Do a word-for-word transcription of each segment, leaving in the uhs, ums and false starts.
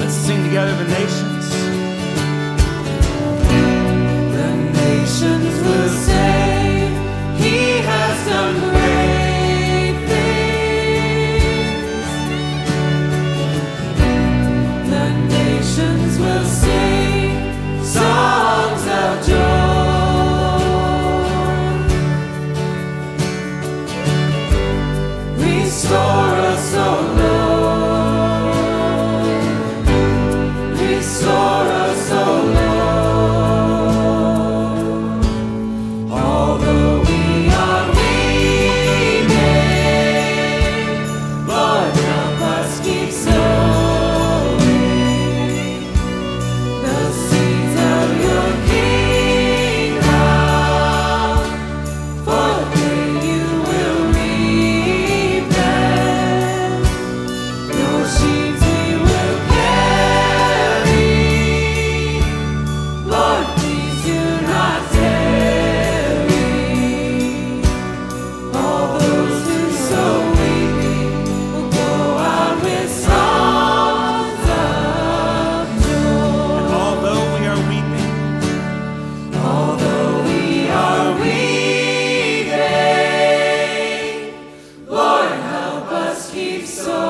Sing together, the nations. The nations will say, He has done great things. The nations will sing songs of joy. Restore us, O Lord. Restore us, O Lord. Although we are weeping, Lord, help us keep sowing the seeds of your kingdom, for then you will reap them. Your sheaves we will carry. Lord, please do not tarry. All those who sow weeping will go out with songs of joy. Although we are weeping, Although we are weeping, Lord, help us keep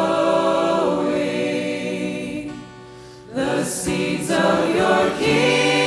sowing the seeds of your kingdom.